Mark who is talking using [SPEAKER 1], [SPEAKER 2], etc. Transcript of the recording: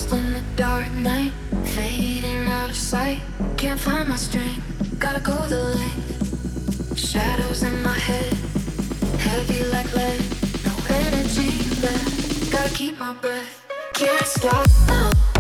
[SPEAKER 1] Lost in the dark night, fading out of sight. Can't find my strength, gotta go the length. Shadows in my head, heavy like lead. No energy left, gotta keep my breath. Can't stop now.